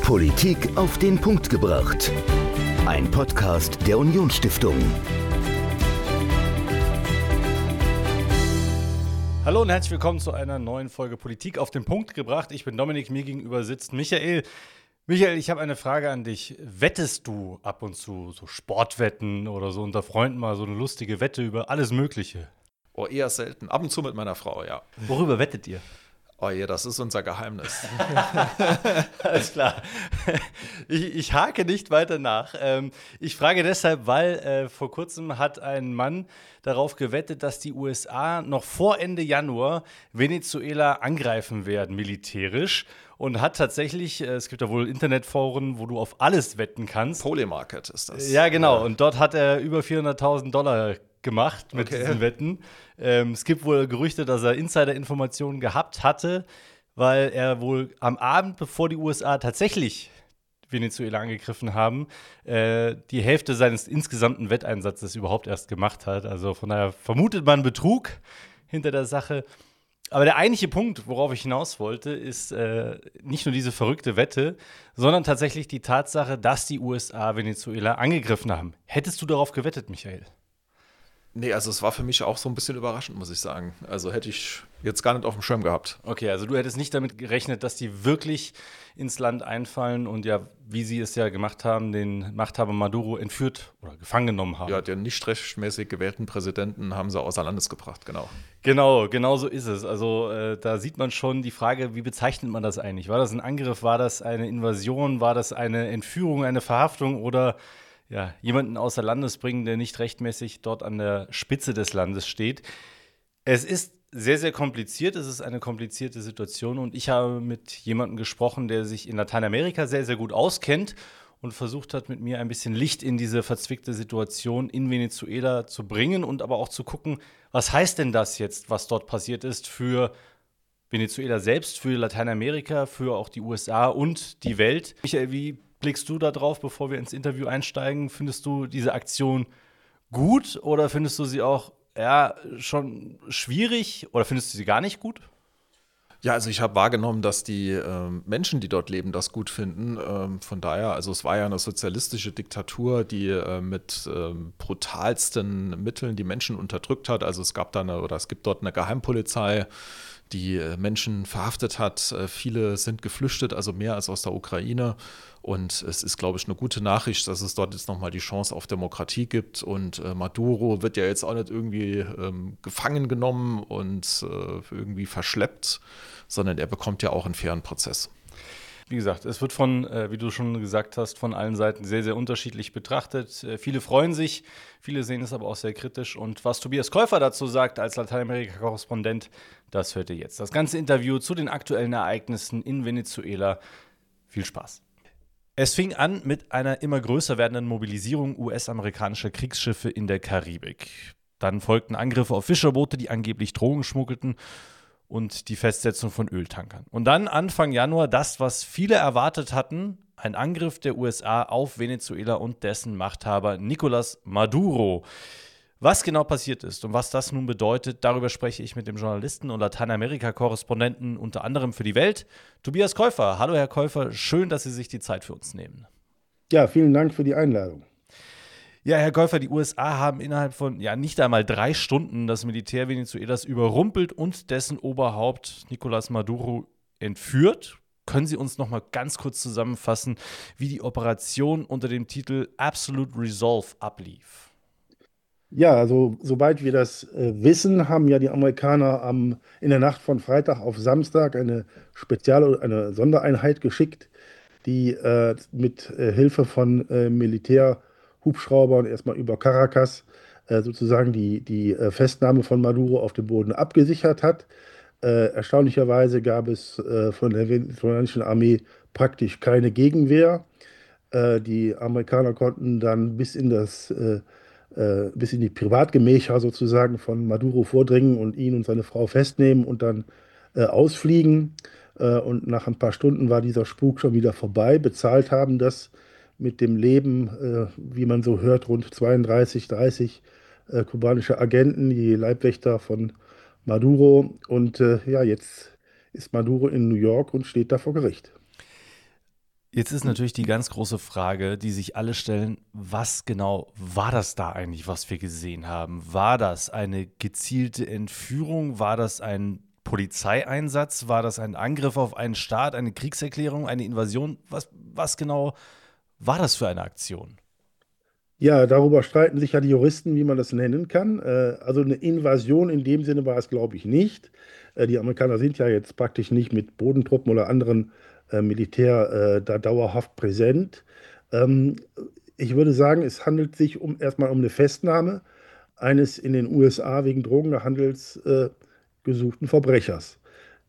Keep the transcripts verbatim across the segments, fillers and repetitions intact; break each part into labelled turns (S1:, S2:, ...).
S1: Politik auf den Punkt gebracht. Ein Podcast der Unionsstiftung.
S2: Hallo und herzlich willkommen zu einer neuen Folge Politik auf den Punkt gebracht. Ich bin Dominik, mir gegenüber sitzt Michael. Michael, ich habe eine Frage an dich. Wettest du ab und zu so Sportwetten oder so unter Freunden mal so eine lustige Wette über alles Mögliche?
S3: Oh, eher selten. Ab und zu mit meiner Frau, ja.
S2: Worüber wettet ihr?
S3: Oh je, das ist unser Geheimnis.
S2: Alles klar. Ich, ich hake nicht weiter nach. Ähm, ich frage deshalb, weil äh, vor kurzem hat ein Mann darauf gewettet, dass die U S A noch vor Ende Januar Venezuela angreifen werden, militärisch. Und hat tatsächlich, äh, es gibt ja wohl Internetforen, wo du auf alles wetten kannst.
S3: Polymarket ist das.
S2: Ja, genau. Und dort hat er über vierhunderttausend Dollar gemacht mit
S3: Okay.
S2: diesen Wetten. Ähm, es gibt wohl Gerüchte, dass er Insider-Informationen gehabt hatte, weil er wohl am Abend, bevor die U S A tatsächlich Venezuela angegriffen haben, äh, die Hälfte seines insgesamten Wetteinsatzes überhaupt erst gemacht hat. Also von daher vermutet man Betrug hinter der Sache. Aber der eigentliche Punkt, worauf ich hinaus wollte, ist äh, nicht nur diese verrückte Wette, sondern tatsächlich die Tatsache, dass die U S A Venezuela angegriffen haben. Hättest du darauf gewettet, Michael?
S3: Nee, also es war für mich auch so ein bisschen überraschend, muss ich sagen. Also hätte ich jetzt gar nicht auf dem Schirm gehabt.
S2: Okay, also du hättest nicht damit gerechnet, dass die wirklich ins Land einfallen und ja, wie sie es ja gemacht haben, den Machthaber Maduro entführt oder gefangen genommen haben.
S3: Ja, den nicht rechtmäßig gewählten Präsidenten haben sie außer Landes gebracht, genau.
S2: Genau, genau so ist es. Also äh, da sieht man schon die Frage, wie bezeichnet man das eigentlich? War das ein Angriff, war das eine Invasion, war das eine Entführung, eine Verhaftung oder ja, jemanden außer Landes bringen, der nicht rechtmäßig dort an der Spitze des Landes steht? Es ist sehr, sehr kompliziert. Es ist eine komplizierte Situation. Und ich habe mit jemandem gesprochen, der sich in Lateinamerika sehr, sehr gut auskennt und versucht hat, mit mir ein bisschen Licht in diese verzwickte Situation in Venezuela zu bringen und aber auch zu gucken, was heißt denn das jetzt, was dort passiert ist für Venezuela selbst, für Lateinamerika, für auch die U S A und die Welt. Michael, wie blickst du da drauf, bevor wir ins Interview einsteigen? Findest du diese Aktion gut oder findest du sie auch ja, schon schwierig oder findest du sie gar nicht gut?
S3: Ja, also ich habe wahrgenommen, dass die ähm, Menschen, die dort leben, das gut finden. Ähm, von daher, also es war ja eine sozialistische Diktatur, die äh, mit ähm, brutalsten Mitteln die Menschen unterdrückt hat. Also es gab da eine, oder es gibt dort eine Geheimpolizei, die äh, Menschen verhaftet hat. Äh, viele sind geflüchtet, also mehr als aus der Ukraine. Und es ist, glaube ich, eine gute Nachricht, dass es dort jetzt nochmal die Chance auf Demokratie gibt. Und äh, Maduro wird ja jetzt auch nicht irgendwie ähm, gefangen genommen und äh, irgendwie verschleppt, sondern er bekommt ja auch einen fairen Prozess.
S2: Wie gesagt, es wird von, äh, wie du schon gesagt hast, von allen Seiten sehr, sehr unterschiedlich betrachtet. Äh, viele freuen sich, viele sehen es aber auch sehr kritisch. Und was Tobias Käufer dazu sagt als Lateinamerika-Korrespondent, das hört ihr jetzt. Das ganze Interview zu den aktuellen Ereignissen in Venezuela. Viel Spaß. Es fing an mit einer immer größer werdenden Mobilisierung U S-amerikanischer Kriegsschiffe in der Karibik. Dann folgten Angriffe auf Fischerboote, die angeblich Drogen schmuggelten, und die Festsetzung von Öltankern. Und dann Anfang Januar das, was viele erwartet hatten, ein Angriff der U S A auf Venezuela und dessen Machthaber Nicolás Maduro. Was genau passiert ist und was das nun bedeutet, darüber spreche ich mit dem Journalisten und Lateinamerika-Korrespondenten unter anderem für die Welt, Tobias Käufer. Hallo Herr Käufer, schön, dass Sie sich die Zeit für uns nehmen.
S4: Ja, vielen Dank für die Einladung.
S2: Ja, Herr Käufer, die U S A haben innerhalb von ja nicht einmal drei Stunden das Militär Venezuelas überrumpelt und dessen Oberhaupt Nicolás Maduro entführt. Können Sie uns noch mal ganz kurz zusammenfassen, wie die Operation unter dem Titel Absolute Resolve ablief?
S4: Ja, also soweit wir das äh, wissen, haben ja die Amerikaner am, in der Nacht von Freitag auf Samstag eine Spezial- eine Sondereinheit geschickt, die äh, mit äh, Hilfe von äh, Militärhubschraubern erstmal über Caracas äh, sozusagen die, die äh, Festnahme von Maduro auf dem Boden abgesichert hat. Äh, erstaunlicherweise gab es äh, von der venezolanischen Armee praktisch keine Gegenwehr. Äh, die Amerikaner konnten dann bis in das äh, äh, bis in die Privatgemächer sozusagen von Maduro vordringen und ihn und seine Frau festnehmen und dann äh, ausfliegen. Äh, und nach ein paar Stunden war dieser Spuk schon wieder vorbei. Bezahlt haben das mit dem Leben, äh, wie man so hört, rund zweiunddreißig, dreißig äh, kubanische Agenten, die Leibwächter von Maduro. Und äh, ja, jetzt ist Maduro in New York und steht da vor Gericht.
S2: Jetzt ist natürlich die ganz große Frage, die sich alle stellen, was genau war das da eigentlich, was wir gesehen haben? War das eine gezielte Entführung? War das ein Polizeieinsatz? War das ein Angriff auf einen Staat, eine Kriegserklärung, eine Invasion? Was, was genau war das für eine Aktion?
S4: Ja, darüber streiten sich ja die Juristen, wie man das nennen kann. Äh, also eine Invasion in dem Sinne war es, glaube ich, nicht. Äh, die Amerikaner sind ja jetzt praktisch nicht mit Bodentruppen oder anderen äh, Militär äh, da dauerhaft präsent. Ähm, Ich würde sagen, es handelt sich um erstmal um eine Festnahme eines in den U S A wegen Drogenhandels äh, gesuchten Verbrechers.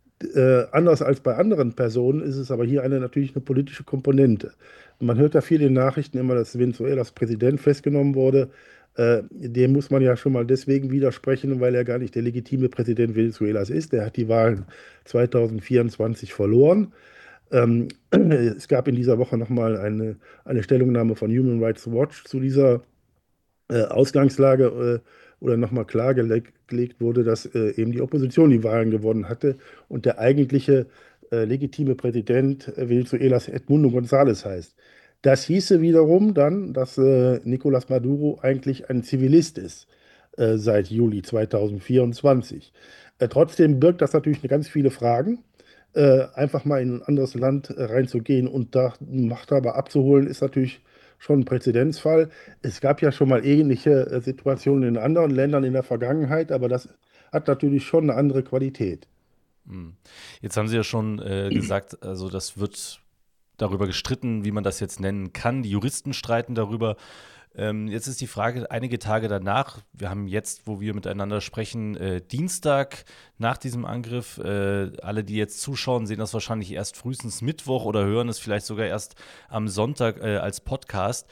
S4: Äh, anders als bei anderen Personen ist es aber hier eine, natürlich eine politische Komponente. Man hört ja viel in den Nachrichten immer, dass Venezuelas Präsident festgenommen wurde. Äh, dem muss man ja schon mal deswegen widersprechen, weil er gar nicht der legitime Präsident Venezuelas ist. Der hat die Wahlen zwanzig vierundzwanzig verloren. Ähm, Es gab in dieser Woche nochmal eine, eine Stellungnahme von Human Rights Watch zu dieser äh, Ausgangslage äh, oder nochmal klargelegt wurde, dass äh, eben die Opposition die Wahlen gewonnen hatte und der eigentliche äh, legitime Präsident äh, Venezuelas Edmundo González heißt. Das hieße wiederum dann, dass äh, Nicolás Maduro eigentlich ein Zivilist ist äh, seit Juli zwanzig vierundzwanzig. Äh, trotzdem birgt das natürlich ganz viele Fragen. Äh, einfach mal in ein anderes Land äh, reinzugehen und da Machthaber abzuholen, ist natürlich schon ein Präzedenzfall. Es gab ja schon mal ähnliche äh, Situationen in anderen Ländern in der Vergangenheit, aber das hat natürlich schon eine andere Qualität.
S2: Hm. Jetzt haben Sie ja schon äh, gesagt, also das wird darüber gestritten, wie man das jetzt nennen kann. Die Juristen streiten darüber. Ähm, jetzt ist die Frage, einige Tage danach, wir haben jetzt, wo wir miteinander sprechen, äh, Dienstag nach diesem Angriff. Äh, alle, die jetzt zuschauen, sehen das wahrscheinlich erst frühestens Mittwoch oder hören es vielleicht sogar erst am Sonntag äh, als Podcast.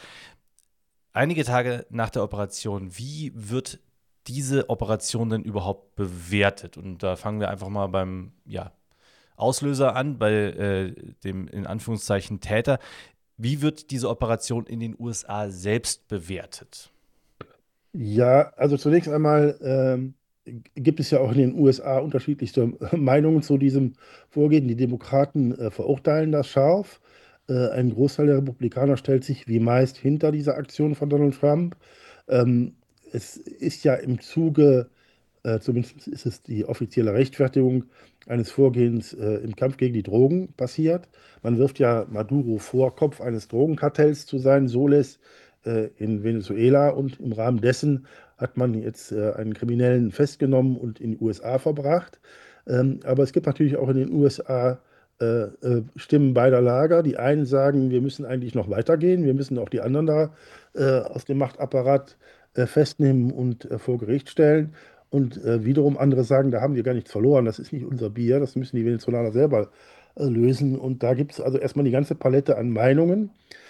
S2: Einige Tage nach der Operation, wie wird diese Operation denn überhaupt bewertet? Und da fangen wir einfach mal beim, ja, Auslöser an, bei äh, dem in Anführungszeichen Täter. Wie wird diese Operation in den U S A selbst bewertet?
S4: Ja, also zunächst einmal ähm, gibt es ja auch in den U S A unterschiedlichste Meinungen zu diesem Vorgehen. Die Demokraten äh, verurteilen das scharf. Äh, ein Großteil der Republikaner stellt sich wie meist hinter dieser Aktion von Donald Trump. Ähm, Es ist ja im Zuge, äh, zumindest ist es die offizielle Rechtfertigung eines Vorgehens äh, im Kampf gegen die Drogen passiert. Man wirft ja Maduro vor, Kopf eines Drogenkartells zu sein, Soles äh, in Venezuela. Und im Rahmen dessen hat man jetzt äh, einen Kriminellen festgenommen und in die U S A verbracht. Ähm, aber es gibt natürlich auch in den U S A äh, äh, Stimmen beider Lager. Die einen sagen, wir müssen eigentlich noch weitergehen, wir müssen auch die anderen da äh, aus dem Machtapparat äh, festnehmen und äh, vor Gericht stellen. Und äh, wiederum andere sagen, da haben wir gar nichts verloren, das ist nicht unser Bier, das müssen die Venezolaner selber äh, lösen. Und da gibt es also erstmal die ganze Palette an Meinungen,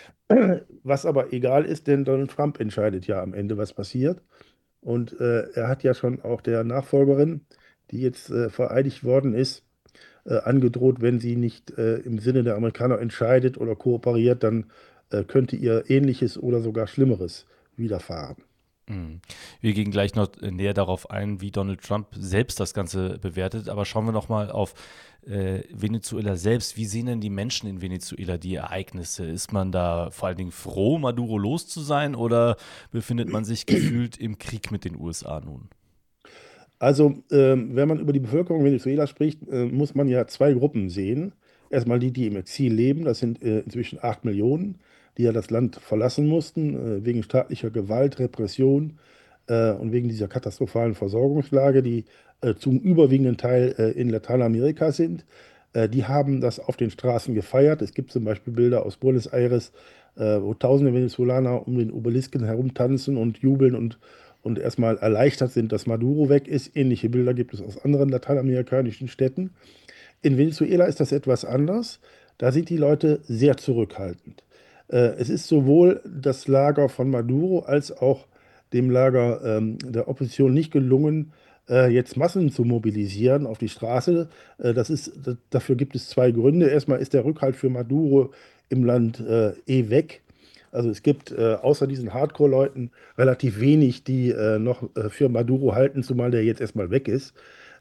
S4: was aber egal ist, denn Donald Trump entscheidet ja am Ende, was passiert. Und äh, er hat ja schon auch der Nachfolgerin, die jetzt äh, vereidigt worden ist, äh, angedroht, wenn sie nicht äh, im Sinne der Amerikaner entscheidet oder kooperiert, dann äh, könnte ihr Ähnliches oder sogar Schlimmeres widerfahren.
S2: Mhm. Wir gehen gleich noch äh, näher darauf ein, wie Donald Trump selbst das Ganze bewertet. Aber schauen wir noch mal auf äh, Venezuela selbst. Wie sehen denn die Menschen in Venezuela die Ereignisse? Ist man da vor allen Dingen froh, Maduro los zu sein, oder befindet man sich gefühlt im Krieg mit den U S A nun?
S4: Also, ähm, wenn man über die Bevölkerung Venezuelas spricht, äh, muss man ja zwei Gruppen sehen. Erstmal die, die im Exil leben, das sind äh, inzwischen acht Millionen, die ja das Land verlassen mussten, äh, wegen staatlicher Gewalt, Repression äh, und wegen dieser katastrophalen Versorgungslage, die äh, zum überwiegenden Teil äh, in Lateinamerika sind. Äh, die haben das auf den Straßen gefeiert. Es gibt zum Beispiel Bilder aus Buenos Aires, äh, wo tausende Venezolaner um den Obelisken herumtanzen und jubeln und und erstmal erleichtert sind, dass Maduro weg ist. Ähnliche Bilder gibt es aus anderen lateinamerikanischen Städten. In Venezuela ist das etwas anders. Da sind die Leute sehr zurückhaltend. Äh, es ist sowohl das Lager von Maduro als auch dem Lager ähm, der Opposition nicht gelungen, äh, jetzt Massen zu mobilisieren auf die Straße. Äh, das ist, das, dafür gibt es zwei Gründe. Erstmal ist der Rückhalt für Maduro im Land äh, eh weg. Also es gibt äh, außer diesen Hardcore-Leuten relativ wenig, die äh, noch äh, für Maduro halten, zumal der jetzt erstmal weg ist.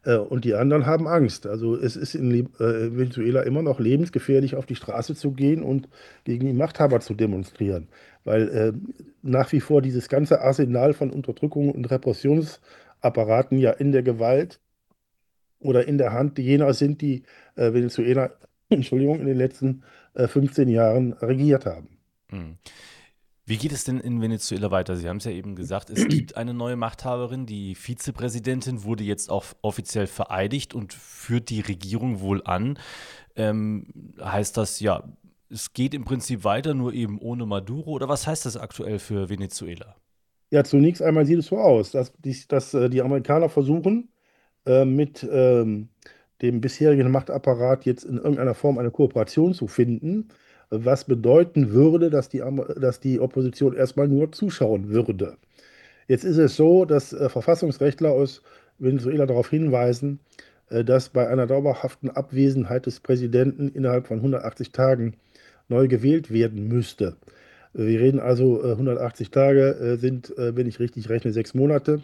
S4: Äh, und die anderen haben Angst. Also es ist in Lib- äh, Venezuela immer noch lebensgefährlich, auf die Straße zu gehen und gegen die Machthaber zu demonstrieren, weil äh, nach wie vor dieses ganze Arsenal von Unterdrückung und Repressionsapparaten ja in der Gewalt oder in der Hand jener sind, die äh, Venezuela, Entschuldigung, in den letzten äh, fünfzehn Jahren regiert haben.
S2: Mhm. Wie geht es denn in Venezuela weiter? Sie haben es ja eben gesagt, es gibt eine neue Machthaberin, die Vizepräsidentin wurde jetzt auch offiziell vereidigt und führt die Regierung wohl an. Ähm, heißt das, ja, es geht im Prinzip weiter, nur eben ohne Maduro? Oder was heißt das aktuell für Venezuela?
S4: Ja, zunächst einmal sieht es so aus, dass, dies- dass äh, die Amerikaner versuchen, äh, mit ähm, dem bisherigen Machtapparat jetzt in irgendeiner Form eine Kooperation zu finden, was bedeuten würde, dass die, Amer- dass die Opposition erstmal nur zuschauen würde. Jetzt ist es so, dass äh, Verfassungsrechtler aus Venezuela darauf hinweisen, äh, dass bei einer dauerhaften Abwesenheit des Präsidenten innerhalb von hundertachtzig Tagen neu gewählt werden müsste. Äh, Wir reden also, äh, hundertachtzig Tage äh, sind, äh, wenn ich richtig rechne, sechs Monate.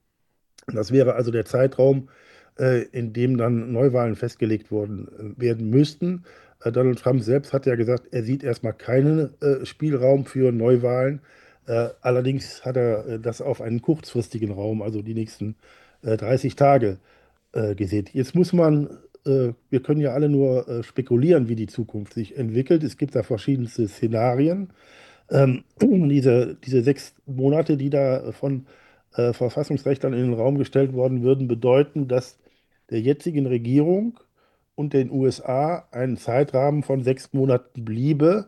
S4: Das wäre also der Zeitraum, äh, in dem dann Neuwahlen festgelegt worden äh, werden müssten. Äh, Donald Trump selbst hat ja gesagt, er sieht erstmal keinen äh, Spielraum für Neuwahlen. Äh, allerdings hat er äh, das auf einen kurzfristigen Raum, also die nächsten äh, dreißig Tage, äh, gesehen. Jetzt muss man, äh, wir können ja alle nur äh, spekulieren, wie die Zukunft sich entwickelt. Es gibt da verschiedenste Szenarien. Ähm, diese, diese sechs Monate, die da von äh, Verfassungsrechtlern in den Raum gestellt worden würden, bedeuten, dass der jetzigen Regierung und den U S A ein Zeitrahmen von sechs Monaten bliebe,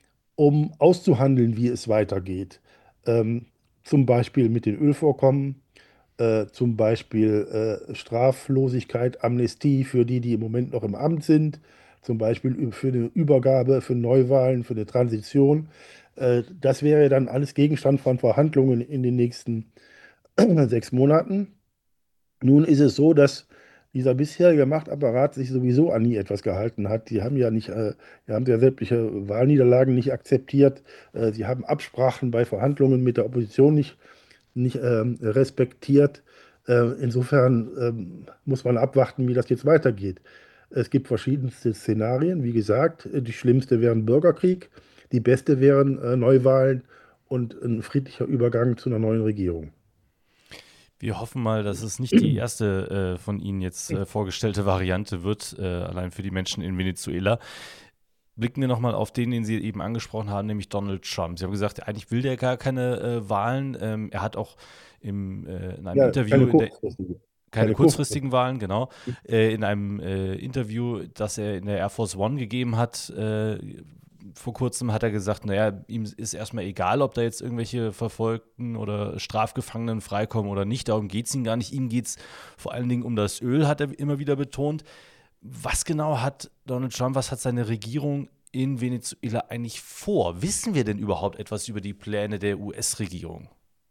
S4: um auszuhandeln, wie es weitergeht. Ähm, Zum Beispiel mit den Ölvorkommen, äh, zum Beispiel äh, Straflosigkeit, Amnestie für die, die im Moment noch im Amt sind, zum Beispiel für eine Übergabe, für Neuwahlen, für eine Transition. Äh, das wäre dann alles Gegenstand von Verhandlungen in den nächsten sechs Monaten. Nun ist es so, dass dieser bisherige Machtapparat sich sowieso an nie etwas gehalten hat. Die haben ja nicht, äh, die haben ja sämtliche Wahlniederlagen nicht akzeptiert. Äh, sie haben Absprachen bei Verhandlungen mit der Opposition nicht nicht ähm, respektiert. Äh, insofern ähm, muss man abwarten, wie das jetzt weitergeht. Es gibt verschiedenste Szenarien. Wie gesagt, äh, die schlimmste wären Bürgerkrieg, die beste wären äh, Neuwahlen und ein friedlicher Übergang zu einer neuen Regierung.
S2: Wir hoffen mal, dass es nicht die erste äh, von Ihnen jetzt äh, vorgestellte Variante wird, äh, allein für die Menschen in Venezuela. Blicken wir nochmal auf den, den Sie eben angesprochen haben, nämlich Donald Trump. Sie haben gesagt, eigentlich will der gar keine äh, Wahlen. Ähm, er hat auch im, äh, in einem
S4: Ja, keine
S2: Interview in der
S4: kurzfristige.
S2: keine
S4: Keine kurzfristige.
S2: kurzfristigen Wahlen, genau. Äh, in einem äh, Interview, das er in der Air Force One gegeben hat, äh, vor kurzem hat er gesagt, naja, ihm ist erstmal egal, ob da jetzt irgendwelche Verfolgten oder Strafgefangenen freikommen oder nicht. Darum geht es ihm gar nicht. Ihm geht es vor allen Dingen um das Öl, hat er immer wieder betont. Was genau hat Donald Trump, was hat seine Regierung in Venezuela eigentlich vor? Wissen wir denn überhaupt etwas über die Pläne der U S-Regierung?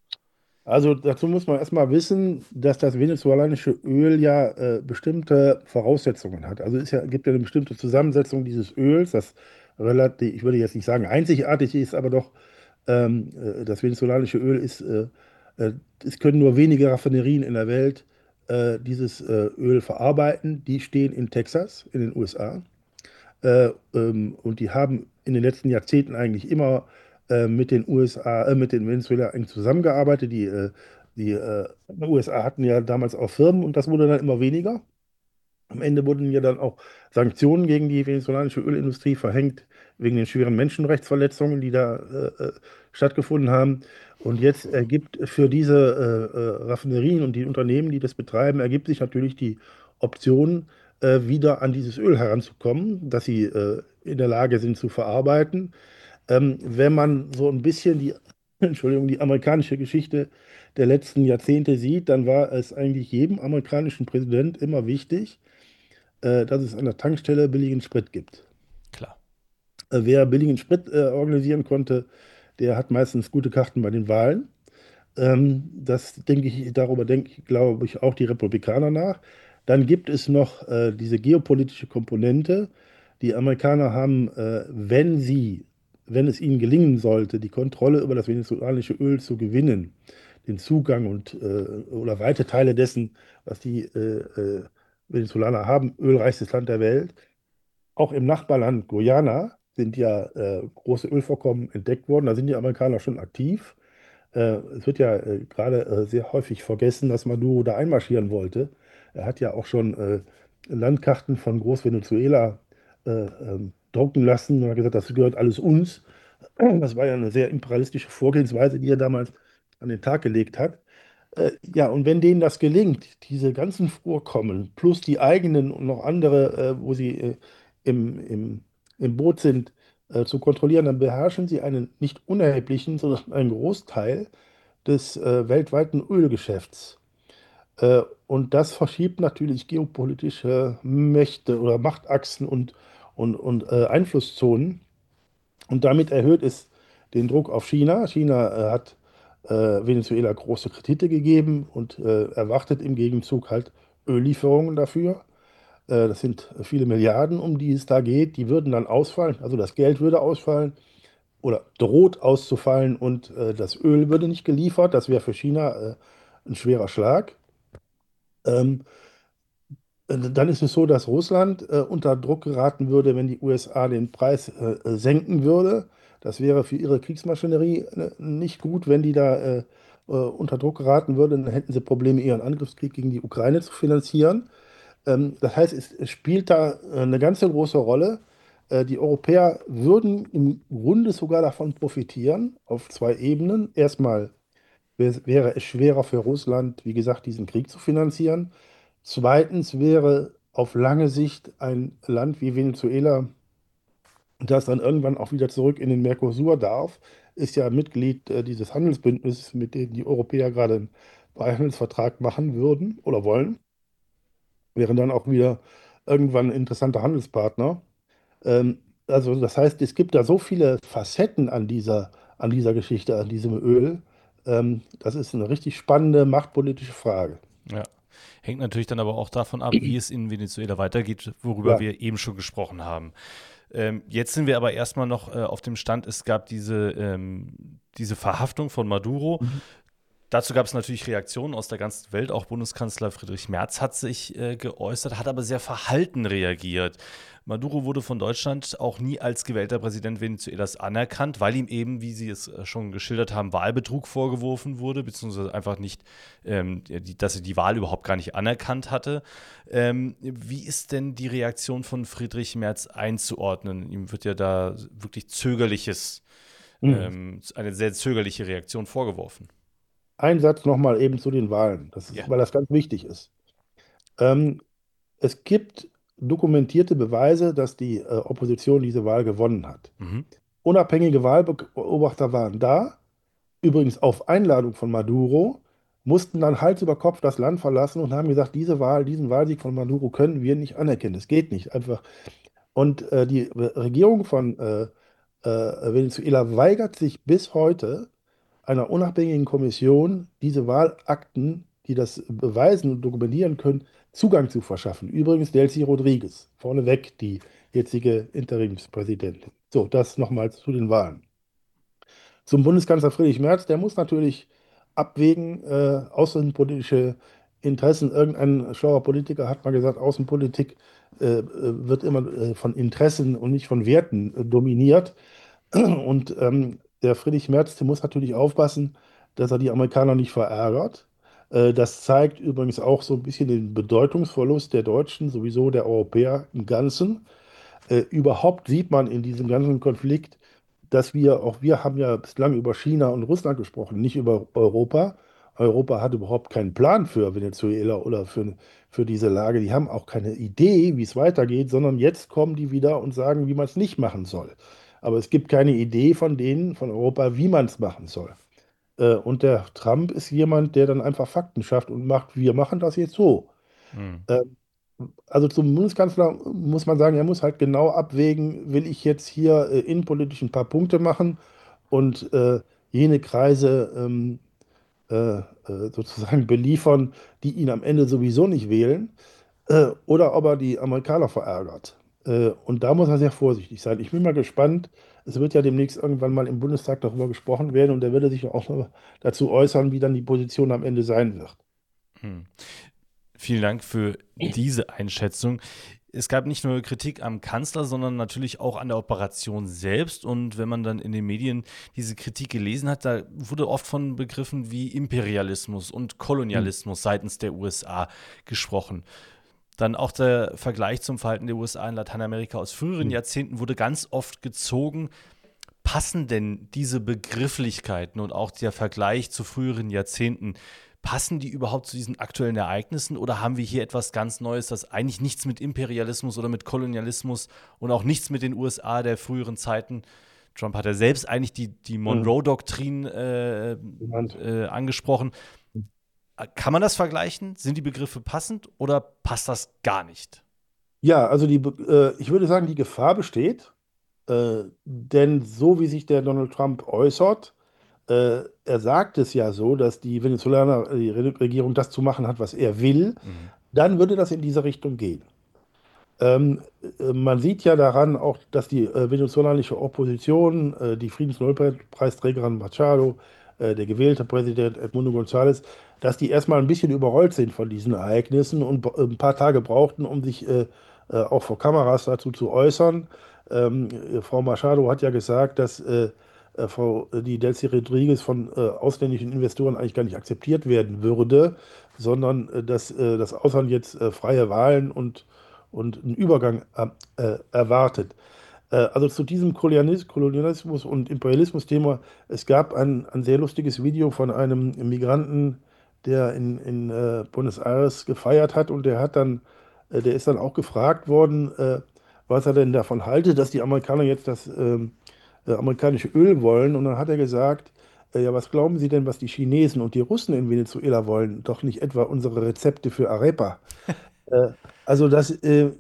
S4: Also dazu muss man erstmal wissen, dass das venezuelanische Öl ja äh, bestimmte Voraussetzungen hat. Also es ja, gibt ja eine bestimmte Zusammensetzung dieses Öls, das relativ, ich würde jetzt nicht sagen einzigartig ist, aber doch ähm, äh, das venezolanische Öl ist, äh, äh, es können nur wenige Raffinerien in der Welt äh, dieses äh, Öl verarbeiten. Die stehen in Texas, in den U S A. Äh, ähm, und die haben in den letzten Jahrzehnten eigentlich immer äh, mit den U S A, äh, mit den Venezuela eng zusammengearbeitet. Die, äh, die äh, U S A hatten ja damals auch Firmen und das wurde dann immer weniger. Am Ende wurden ja dann auch Sanktionen gegen die venezolanische Ölindustrie verhängt, wegen den schweren Menschenrechtsverletzungen, die da äh, äh, stattgefunden haben. Und jetzt ergibt für diese äh, äh, Raffinerien und die Unternehmen, die das betreiben, ergibt sich natürlich die Option, äh, wieder an dieses Öl heranzukommen, das sie äh, in der Lage sind zu verarbeiten. Ähm, wenn man so ein bisschen die, Entschuldigung, die amerikanische Geschichte der letzten Jahrzehnte sieht, dann war es eigentlich jedem amerikanischen Präsident immer wichtig, äh, dass es an der Tankstelle billigen Sprit gibt.
S2: Klar.
S4: Äh, wer billigen Sprit äh, organisieren konnte, der hat meistens gute Karten bei den Wahlen. Ähm, das denke ich, darüber denke ich, glaube ich, auch die Republikaner nach. Dann gibt es noch äh, diese geopolitische Komponente. Die Amerikaner haben, äh, wenn sie, wenn es ihnen gelingen sollte, die Kontrolle über das venezolanische Öl zu gewinnen, den Zugang und äh, oder weite Teile dessen, was die äh, äh, Venezolaner haben, ölreichstes Land der Welt. Auch im Nachbarland Guyana sind ja äh, große Ölvorkommen entdeckt worden. Da sind die Amerikaner schon aktiv. Äh, es wird ja äh, gerade äh, sehr häufig vergessen, dass Maduro da einmarschieren wollte. Er hat ja auch schon äh, Landkarten von Groß-Venezuela äh, ähm, drucken lassen und hat gesagt, das gehört alles uns. Das war ja eine sehr imperialistische Vorgehensweise, die er damals an den Tag gelegt hat. Äh, ja, und wenn denen das gelingt, diese ganzen Vorkommen plus die eigenen und noch andere, äh, wo sie äh, im, im, im Boot sind, äh, zu kontrollieren, dann beherrschen sie einen nicht unerheblichen, sondern einen Großteil des äh, weltweiten Ölgeschäfts. Äh, und das verschiebt natürlich geopolitische Mächte oder Machtachsen und, und, und äh, Einflusszonen. Und damit erhöht es den Druck auf China. China äh, hat äh, Venezuela große Kredite gegeben und äh, erwartet im Gegenzug halt Öllieferungen dafür. Äh, das sind viele Milliarden, um die es da geht. Die würden dann ausfallen, also das Geld würde ausfallen oder droht auszufallen und äh, das Öl würde nicht geliefert. Das wäre für China äh, ein schwerer Schlag. Ähm, äh, Dann ist es so, dass Russland äh, unter Druck geraten würde, wenn die U S A den Preis äh, äh, senken würde. Das wäre für ihre Kriegsmaschinerie äh, nicht gut, wenn die da äh, äh, unter Druck geraten würde. Dann hätten sie Probleme, ihren Angriffskrieg gegen die Ukraine zu finanzieren. Ähm, das heißt, es, es spielt da äh, eine ganze große Rolle. Äh, die Europäer würden im Grunde sogar davon profitieren, auf zwei Ebenen. Erstmal wär- wäre es schwerer für Russland, wie gesagt, diesen Krieg zu finanzieren. Zweitens wäre auf lange Sicht ein Land wie Venezuela, das dann irgendwann auch wieder zurück in den Mercosur darf, ist ja Mitglied äh, dieses Handelsbündnisses, mit dem die Europäer gerade einen Freihandelsvertrag machen würden oder wollen, wären dann auch wieder irgendwann ein interessanter Handelspartner. Ähm, also das heißt, es gibt da so viele Facetten an dieser, an dieser Geschichte, an diesem Öl. Ähm, das ist eine richtig spannende machtpolitische Frage.
S2: Ja. Hängt natürlich dann aber auch davon ab, wie es in Venezuela weitergeht, worüber
S4: Klar.
S2: wir eben schon gesprochen haben. Ähm, jetzt sind wir aber erstmal noch äh, auf dem Stand, es gab diese, ähm, diese Verhaftung von Maduro.
S4: Mhm.
S2: Dazu gab es natürlich Reaktionen aus der ganzen Welt. Auch Bundeskanzler Friedrich Merz hat sich äh, geäußert, hat aber sehr verhalten reagiert. Maduro wurde von Deutschland auch nie als gewählter Präsident Venezuelas anerkannt, weil ihm eben, wie Sie es äh, schon geschildert haben, Wahlbetrug vorgeworfen wurde, beziehungsweise einfach nicht, ähm, die, dass er die Wahl überhaupt gar nicht anerkannt hatte. Ähm, wie ist denn die Reaktion von Friedrich Merz einzuordnen? Ihm wird ja da wirklich zögerliches,
S4: Mhm.
S2: ähm, eine sehr zögerliche Reaktion vorgeworfen.
S4: Ein Satz nochmal eben zu den Wahlen, das ist,
S2: Ja.
S4: weil das ganz wichtig ist. Ähm, Es gibt dokumentierte Beweise, dass die äh, Opposition diese Wahl gewonnen hat.
S2: Mhm.
S4: Unabhängige Wahlbeobachter waren da, übrigens auf Einladung von Maduro, mussten dann Hals über Kopf das Land verlassen und haben gesagt, diese Wahl, diesen Wahlsieg von Maduro können wir nicht anerkennen. Es geht nicht einfach. Und äh, die Regierung von äh, äh, Venezuela weigert sich bis heute, einer unabhängigen Kommission diese Wahlakten, die das beweisen und dokumentieren können, Zugang zu verschaffen. Übrigens Delcy Rodriguez, vorneweg die jetzige Interimspräsidentin. So, das nochmal zu den Wahlen. Zum Bundeskanzler Friedrich Merz, der muss natürlich abwägen, äh, außenpolitische Interessen. Irgendein schlauer Politiker hat mal gesagt, Außenpolitik äh, äh, wird immer äh, von Interessen und nicht von Werten äh, dominiert. Und ähm, der Friedrich Merz, der muss natürlich aufpassen, dass er die Amerikaner nicht verärgert. Äh, das zeigt übrigens auch so ein bisschen den Bedeutungsverlust der Deutschen, sowieso der Europäer im Ganzen. Äh, überhaupt sieht man in diesem ganzen Konflikt, dass wir, auch wir haben ja bislang über China und Russland gesprochen, nicht über Europa. Europa hat überhaupt keinen Plan für Venezuela oder für, für diese Lage. Die haben auch keine Idee, wie es weitergeht, sondern jetzt kommen die wieder und sagen, wie man es nicht machen soll. Aber es gibt keine Idee von denen, von Europa, wie man es machen soll. Äh, Und der Trump ist jemand, der dann einfach Fakten schafft und macht, wir machen das jetzt so.
S2: Mhm.
S4: Äh, Also zum Bundeskanzler muss man sagen, er muss halt genau abwägen, will ich jetzt hier äh, innenpolitisch ein paar Punkte machen und äh, jene Kreise ähm, äh, äh, sozusagen beliefern, die ihn am Ende sowieso nicht wählen, äh, oder ob er die Amerikaner verärgert. Äh, und da muss er sehr vorsichtig sein. Ich bin mal gespannt. Es wird ja demnächst irgendwann mal im Bundestag darüber gesprochen werden und er wird sich auch noch dazu äußern, wie dann die Position am Ende sein wird.
S2: Hm. Vielen Dank für diese Einschätzung. Es gab nicht nur Kritik am Kanzler, sondern natürlich auch an der Operation selbst. Und wenn man dann in den Medien diese Kritik gelesen hat, da wurde oft von Begriffen wie Imperialismus und Kolonialismus seitens der U S A gesprochen. Dann auch der Vergleich zum Verhalten der U S A in Lateinamerika aus früheren Jahrzehnten wurde ganz oft gezogen. Passen denn diese Begrifflichkeiten und auch der Vergleich zu früheren Jahrzehnten, passen die überhaupt zu diesen aktuellen Ereignissen oder haben wir hier etwas ganz Neues, das eigentlich nichts mit Imperialismus oder mit Kolonialismus und auch nichts mit den U S A der früheren Zeiten? Trump hat ja selbst eigentlich die, die Monroe-Doktrin äh, äh, angesprochen. Kann man das vergleichen? Sind die Begriffe passend oder passt das gar nicht?
S4: Ja, also die, äh, ich würde sagen, die Gefahr besteht, äh, denn so wie sich der Donald Trump äußert, äh, er sagt es ja so, dass die Venezolaner, die Regierung das zu machen hat, was er will,
S2: Mhm.
S4: dann würde das in diese Richtung gehen. Ähm, äh, man sieht ja daran auch, dass die äh, venezolanische Opposition, äh, die Friedensnobelpreisträgerin Machado, äh, der gewählte Präsident Edmundo González, dass die erstmal ein bisschen überrollt sind von diesen Ereignissen und b- ein paar Tage brauchten, um sich äh, äh, auch vor Kameras dazu zu äußern. Ähm, äh, Frau Machado hat ja gesagt, dass äh, äh, Frau, die Delcy Rodriguez von äh, ausländischen Investoren eigentlich gar nicht akzeptiert werden würde, sondern äh, dass äh, das Ausland jetzt äh, freie Wahlen und und einen Übergang äh, erwartet. Äh, also zu diesem Kolonialis- Kolonialismus- und Imperialismus-Thema, es gab ein, ein sehr lustiges Video von einem Migranten, der in, in äh, Buenos Aires gefeiert hat und der hat dann, äh, der ist dann auch gefragt worden, äh, was er denn davon halte, dass die Amerikaner jetzt das ähm, äh, amerikanische Öl wollen. Und dann hat er gesagt, äh, ja, was glauben Sie denn, was die Chinesen und die Russen in Venezuela wollen? Doch nicht etwa unsere Rezepte für Arepa. Äh, also das, äh,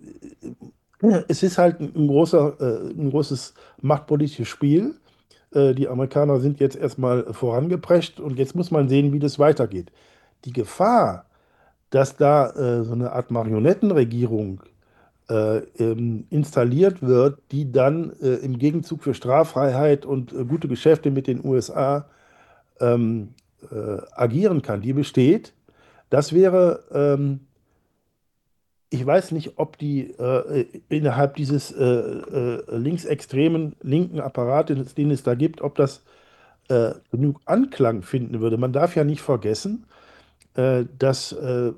S4: es ist halt ein großer, äh, ein großes machtpolitisches Spiel. Äh, die Amerikaner sind jetzt erstmal vorangeprescht und jetzt muss man sehen, wie das weitergeht. Die Gefahr, dass da äh, so eine Art Marionettenregierung äh, ähm, installiert wird, die dann äh, im Gegenzug für Straffreiheit und äh, gute Geschäfte mit den U S A ähm, äh, agieren kann, die besteht. Das wäre ähm, ich weiß nicht, ob die äh, innerhalb dieses äh, äh, linksextremen linken Apparates, den es da gibt, ob das äh, genug Anklang finden würde. Man darf ja nicht vergessen, äh, dass äh,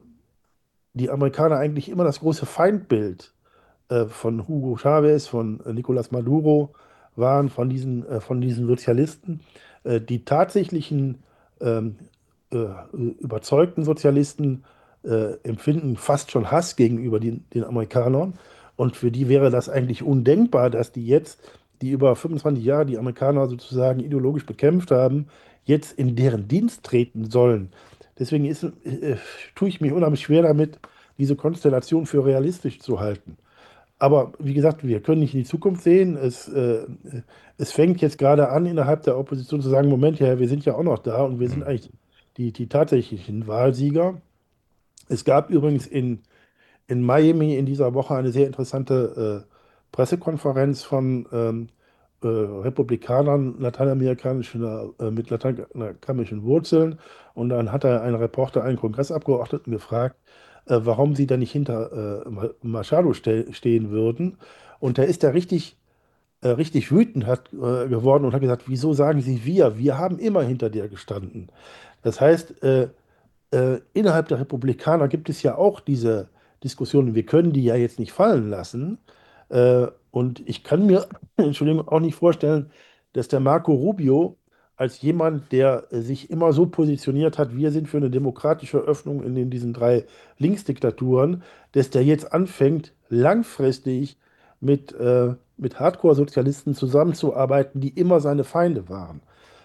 S4: die Amerikaner eigentlich immer das große Feindbild äh, von Hugo Chavez, von äh, Nicolás Maduro waren, von diesen, äh, von diesen Sozialisten. Äh, die tatsächlichen ähm, äh, überzeugten Sozialisten äh, empfinden fast schon Hass gegenüber den, den Amerikanern. Und für die wäre das eigentlich undenkbar, dass die jetzt, die über fünfundzwanzig Jahre die Amerikaner sozusagen ideologisch bekämpft haben, jetzt in deren Dienst treten sollen. Deswegen ist, äh, tue ich mich unheimlich schwer damit, diese Konstellation für realistisch zu halten. Aber wie gesagt, wir können nicht in die Zukunft sehen. Es, äh, es fängt jetzt gerade an, innerhalb der Opposition zu sagen, Moment, ja, wir sind ja auch noch da und wir sind
S2: Mhm.
S4: eigentlich die, die tatsächlichen Wahlsieger. Es gab übrigens in, in Miami in dieser Woche eine sehr interessante äh, Pressekonferenz von ähm, äh, Republikanern lateinamerikanischen, äh, mit lateinamerikanischen Wurzeln. Und dann hat er ein Reporter, einen Kongressabgeordneten gefragt, äh, warum sie da nicht hinter äh, Machado ste stehen würden. Und da ist er richtig, äh, richtig wütend hat, äh, geworden und hat gesagt, wieso sagen Sie wir? Wir haben immer hinter dir gestanden. Das heißt, äh, äh, innerhalb der Republikaner gibt es ja auch diese Diskussionen. Wir können die ja jetzt nicht fallen lassen. Äh, und ich kann mir, Entschuldigung, auch nicht vorstellen, dass der Marco Rubio als jemand, der äh, sich immer so positioniert hat, wir sind für eine demokratische Öffnung in den, diesen drei Linksdiktaturen, dass der jetzt anfängt, langfristig mit, äh, mit Hardcore-Sozialisten zusammenzuarbeiten, die immer seine Feinde waren.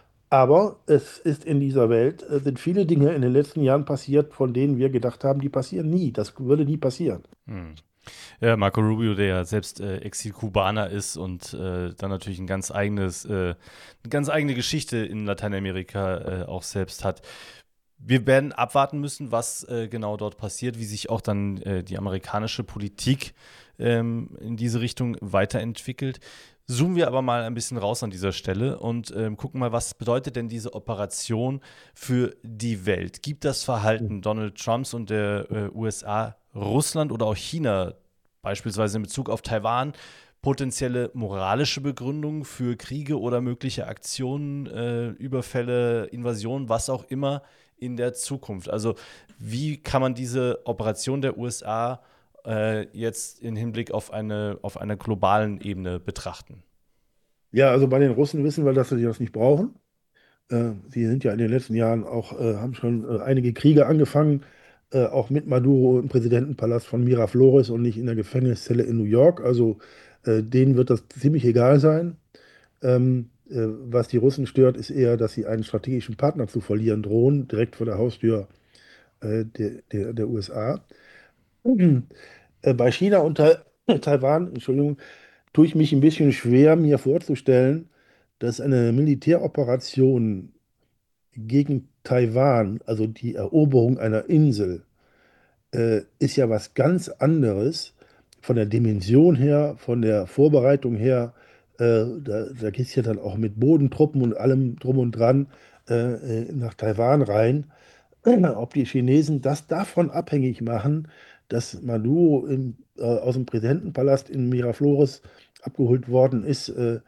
S4: Aber es ist in dieser Welt, äh, sind viele Dinge in den letzten Jahren passiert, von denen wir gedacht haben, die passieren nie. Das würde nie passieren.
S2: Mhm. Ja, Marco Rubio, der ja selbst äh, Exil-Kubaner ist und äh, dann natürlich ein ganz eigenes, äh, eine ganz eigene Geschichte in Lateinamerika äh, auch selbst hat. Wir werden abwarten müssen, was äh, genau dort passiert, wie sich auch dann äh, die amerikanische Politik ähm, in diese Richtung weiterentwickelt. Zoomen wir aber mal ein bisschen raus an dieser Stelle und ähm, gucken mal, was bedeutet denn diese Operation für die Welt? Gibt das Verhalten Donald Trumps und der äh, U S A, Russland oder auch China, beispielsweise in Bezug auf Taiwan, potenzielle moralische Begründungen für Kriege oder mögliche Aktionen, äh, Überfälle, Invasionen, was auch immer in der Zukunft? Also wie kann man diese Operation der U S A äh, jetzt im Hinblick auf eine, auf einer globalen Ebene betrachten?
S4: Ja, also bei den Russen wissen wir, dass sie das nicht brauchen. Äh, sie sind ja in den letzten Jahren auch, äh, haben schon äh, einige Kriege angefangen, äh, auch mit Maduro im Präsidentenpalast von Miraflores und nicht in der Gefängniszelle in New York. Also äh, denen wird das ziemlich egal sein. Ähm, äh, was die Russen stört, ist eher, dass sie einen strategischen Partner zu verlieren drohen, direkt vor der Haustür äh, der, der, der U S A. Äh, bei China und Tai- Taiwan, Entschuldigung, tue ich mich ein bisschen schwer, mir vorzustellen, dass eine Militäroperation gegen Taiwan, also die Eroberung einer Insel, äh, ist ja was ganz anderes von der Dimension her, von der Vorbereitung her. Äh, da da geht es ja dann auch mit Bodentruppen und allem drum und dran äh, äh, nach Taiwan rein. Ob die Chinesen das davon abhängig machen, dass Maduro im, äh, aus dem Präsidentenpalast in Miraflores abgeholt worden ist, äh,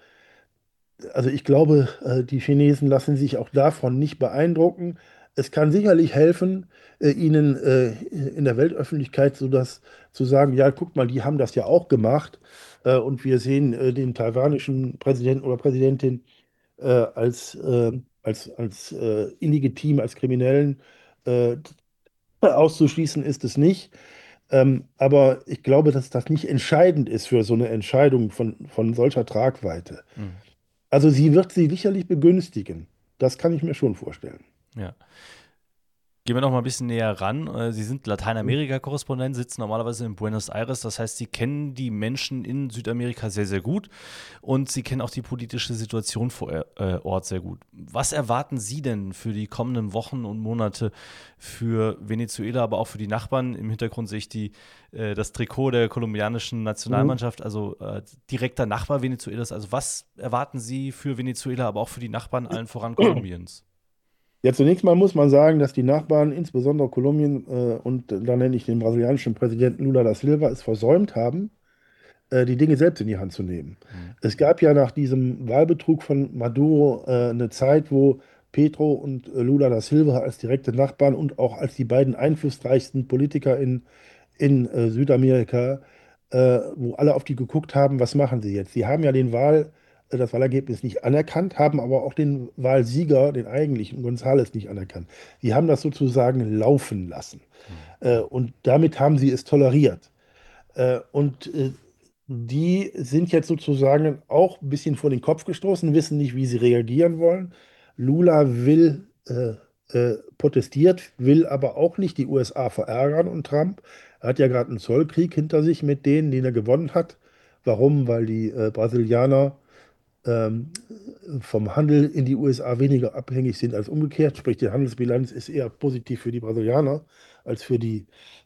S4: also ich glaube, äh, die Chinesen lassen sich auch davon nicht beeindrucken. Es kann sicherlich helfen, äh, ihnen äh, in der Weltöffentlichkeit so das zu sagen, ja, guck mal, die haben das ja auch gemacht. Äh, und wir sehen äh, den taiwanischen Präsidenten oder Präsidentin äh, als, äh, als, als äh, illegitim, als Kriminellen. Äh, auszuschließen ist es nicht. Ähm, aber ich glaube, dass das nicht entscheidend ist für so eine Entscheidung von, von solcher Tragweite.
S2: Mhm.
S4: Also sie wird sie sicherlich begünstigen. Das kann ich mir schon vorstellen.
S2: Ja. Gehen wir noch mal ein bisschen näher ran. Äh, Sie sind Lateinamerika-Korrespondent, sitzen normalerweise in Buenos Aires. Das heißt, Sie kennen die Menschen in Südamerika sehr, sehr gut und Sie kennen auch die politische Situation vor äh, Ort sehr gut. Was erwarten Sie denn für die kommenden Wochen und Monate für Venezuela, aber auch für die Nachbarn? Im Hintergrund sehe ich die, äh, das Trikot der kolumbianischen
S4: Mhm.
S2: Nationalmannschaft, also äh, direkter Nachbar Venezuelas. Also was erwarten Sie für Venezuela, aber auch für die Nachbarn, allen voran Kolumbiens?
S4: Ja, zunächst mal muss man sagen, dass die Nachbarn, insbesondere Kolumbien äh, und da nenne ich den brasilianischen Präsidenten Lula da Silva, es versäumt haben, äh, die Dinge selbst in die Hand zu nehmen.
S2: Mhm.
S4: Es gab ja nach diesem Wahlbetrug von Maduro äh, eine Zeit, wo Petro und äh, Lula da Silva als direkte Nachbarn und auch als die beiden einflussreichsten Politiker in, in äh, Südamerika, äh, wo alle auf die geguckt haben, was machen sie jetzt? Sie haben ja den Wahl, äh, das Wahlergebnis nicht anerkannt, haben aber auch den Wahlsieger, den eigentlichen González, nicht anerkannt. Sie haben das sozusagen laufen lassen.
S2: Mhm.
S4: Äh, und damit haben sie es toleriert. Äh, und äh, die sind jetzt sozusagen auch ein bisschen vor den Kopf gestoßen, wissen nicht, wie sie reagieren wollen. Lula will, äh, äh, protestiert, will aber auch nicht die U S A verärgern und Trump. Er hat ja gerade einen Zollkrieg hinter sich mit denen, den er gewonnen hat. Warum? Weil die äh, Brasilianer ähm, vom Handel in die U S A weniger abhängig sind als umgekehrt. Sprich, die Handelsbilanz ist eher positiv für die Brasilianer als für die,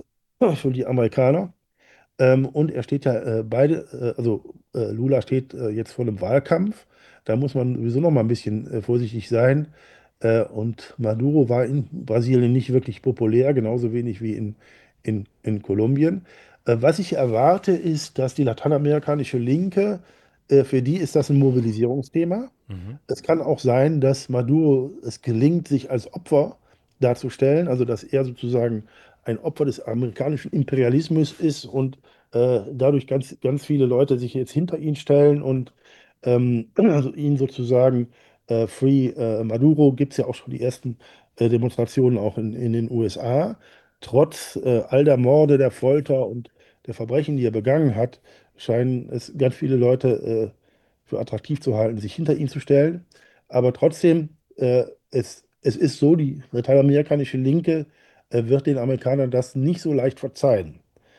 S4: für die Amerikaner. Ähm, und er steht ja äh, beide, äh, also äh, Lula steht äh, jetzt vor einem Wahlkampf. Da muss man sowieso noch mal ein bisschen äh, vorsichtig sein. Äh, und Maduro war in Brasilien nicht wirklich populär, genauso wenig wie in, in, in Kolumbien. Äh, was ich erwarte, ist, dass die lateinamerikanische Linke, äh, für die ist das ein Mobilisierungsthema.
S2: Mhm.
S4: Es kann auch sein, dass Maduro es gelingt, sich als Opfer darzustellen, also dass er sozusagen ein Opfer des amerikanischen Imperialismus ist und äh, dadurch ganz, ganz viele Leute sich jetzt hinter ihn stellen und ähm, also ihn sozusagen äh, Free äh, Maduro gibt es ja auch schon die ersten äh, Demonstrationen auch in, in den U S A. Trotz äh, all der Morde, der Folter und der Verbrechen, die er begangen hat, scheinen es ganz viele Leute äh, für attraktiv zu halten, sich hinter ihn zu stellen. Aber trotzdem, äh, es, es ist so, die lateinamerikanische Linke äh, wird den Amerikanern das nicht so leicht verzeihen,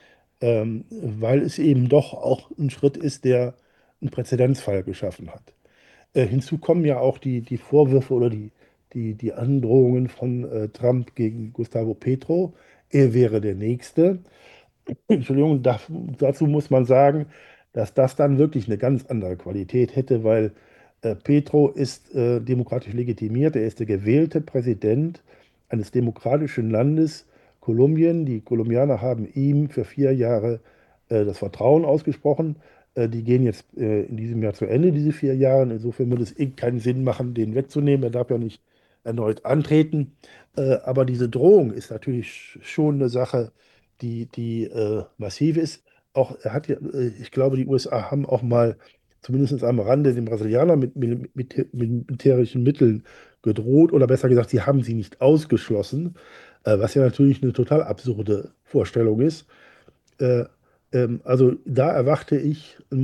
S4: ähm, weil es eben doch auch ein Schritt ist, der einen Präzedenzfall geschaffen hat. Äh, hinzu kommen ja auch die, die Vorwürfe oder die, die, die Androhungen von äh, Trump gegen Gustavo Petro. Er wäre der Nächste. Entschuldigung, da, dazu muss man sagen, dass das dann wirklich eine ganz andere Qualität hätte, weil äh, Petro ist äh, demokratisch legitimiert. Er ist der gewählte Präsident eines demokratischen Landes, Kolumbien. Die Kolumbianer haben ihm für vier Jahre äh, das Vertrauen ausgesprochen. Äh, die gehen jetzt äh, in diesem Jahr zu Ende, diese vier Jahre. Insofern würde es eh keinen Sinn machen, den wegzunehmen. Er darf ja nicht erneut antreten. Äh, aber diese Drohung ist natürlich schon eine Sache, die, die äh, massiv ist. Auch er hat ja, äh, ich glaube, die U S A haben auch mal zumindest am Rande den Brasilianern mit, mit, mit militärischen Mitteln gedroht, oder besser gesagt, sie haben sie nicht ausgeschlossen, äh, was ja natürlich eine total absurde Vorstellung ist. Äh, ähm, also da erwarte ich ein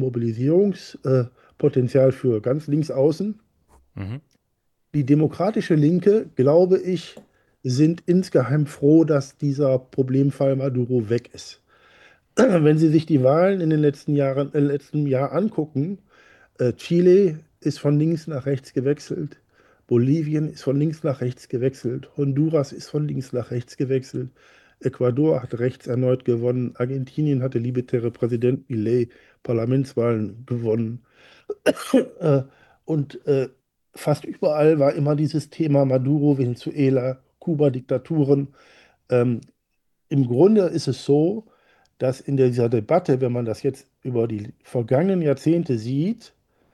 S4: Mobilisierungspotenzial für ganz links außen.
S2: Mhm.
S4: Die demokratische Linke, glaube ich, sind insgeheim froh, dass dieser Problemfall Maduro weg ist. Wenn Sie sich die Wahlen in den letzten Jahren, äh, letzten Jahr angucken, äh, Chile ist von links nach rechts gewechselt, Bolivien ist von links nach rechts gewechselt, Honduras ist von links nach rechts gewechselt, Ecuador hat rechts erneut gewonnen, Argentinien hatte libertäre Präsident Milei Parlamentswahlen gewonnen. Äh, und äh, fast überall war immer dieses Thema Maduro, Venezuela, Kuba, Diktaturen. Ähm, Im Grunde ist es so, dass in dieser Debatte, wenn man das jetzt über die vergangenen Jahrzehnte sieht,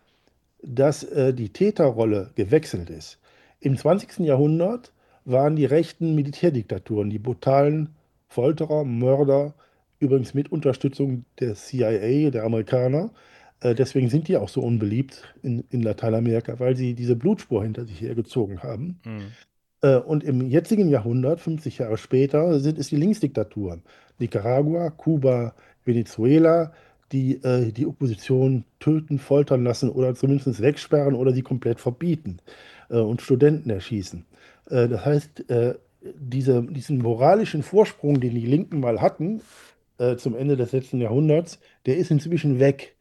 S4: dass äh, die Täterrolle gewechselt ist. Im zwanzigsten Jahrhundert waren die rechten Militärdiktaturen, die brutalen Folterer, Mörder, übrigens mit Unterstützung der C I A, der Amerikaner. Äh, deswegen sind die auch so unbeliebt in, in Lateinamerika, weil sie diese Blutspur hinter sich hergezogen haben.
S2: Mhm.
S4: Äh, Und im jetzigen Jahrhundert, fünfzig Jahre später, sind es die Linksdiktaturen. Nicaragua, Kuba, Venezuela, die äh, die Opposition töten, foltern lassen oder zumindest wegsperren oder sie komplett verbieten äh, und Studenten erschießen. Äh, das heißt, äh, diese, diesen moralischen Vorsprung, den die Linken mal hatten, äh, zum Ende des letzten Jahrhunderts, der ist inzwischen weg.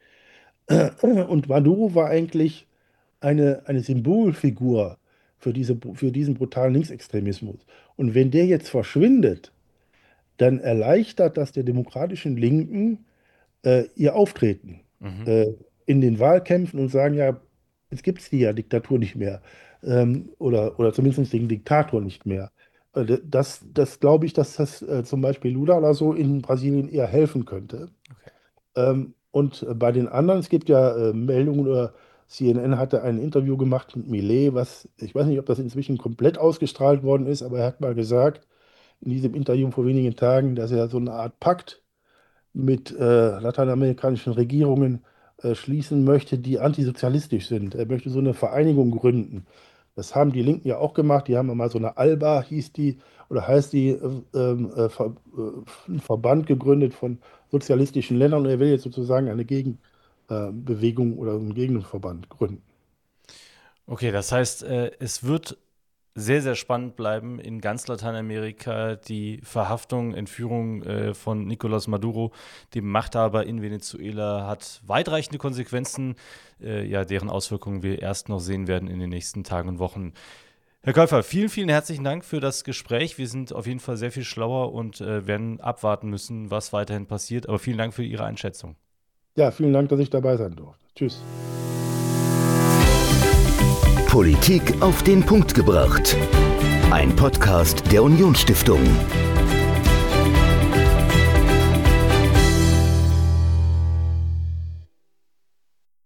S4: Und Maduro war eigentlich eine, eine Symbolfigur für, diese, für diesen brutalen Linksextremismus. Und wenn der jetzt verschwindet, dann erleichtert das der demokratischen Linken äh, ihr Auftreten
S2: Mhm.
S4: äh, in den Wahlkämpfen und sagen, ja, jetzt gibt es die ja Diktatur nicht mehr ähm, oder, oder zumindest den Diktator nicht mehr. Äh, das das glaube ich, dass das äh, zum Beispiel Lula oder so in Brasilien eher helfen könnte.
S2: Okay.
S4: Ähm, und äh, bei den anderen, es gibt ja äh, Meldungen, oder C N N hatte ein Interview gemacht mit Milei, was, ich weiß nicht, ob das inzwischen komplett ausgestrahlt worden ist, aber er hat mal gesagt, in diesem Interview vor wenigen Tagen, dass er so eine Art Pakt mit äh, lateinamerikanischen Regierungen äh, schließen möchte, die antisozialistisch sind. Er möchte so eine Vereinigung gründen. Das haben die Linken ja auch gemacht. Die haben ja mal so eine ALBA, hieß die, oder heißt die, äh, ähm, äh, Ver, äh, einen Verband gegründet von sozialistischen Ländern. Und er will jetzt sozusagen eine Gegenbewegung äh, oder einen Gegenverband gründen.
S2: Okay, das heißt, äh, es wird sehr, sehr spannend bleiben in ganz Lateinamerika. Die Verhaftung, Entführung äh, von Nicolás Maduro, dem Machthaber in Venezuela, hat weitreichende Konsequenzen, äh, ja, deren Auswirkungen wir erst noch sehen werden in den nächsten Tagen und Wochen. Herr Käufer, vielen, vielen herzlichen Dank für das Gespräch. Wir sind auf jeden Fall sehr viel schlauer und äh, werden abwarten müssen, was weiterhin passiert. Aber vielen Dank für Ihre Einschätzung.
S4: Ja, vielen Dank, dass ich dabei sein durfte. Tschüss.
S1: Politik auf den Punkt gebracht. Ein Podcast der Unionsstiftung.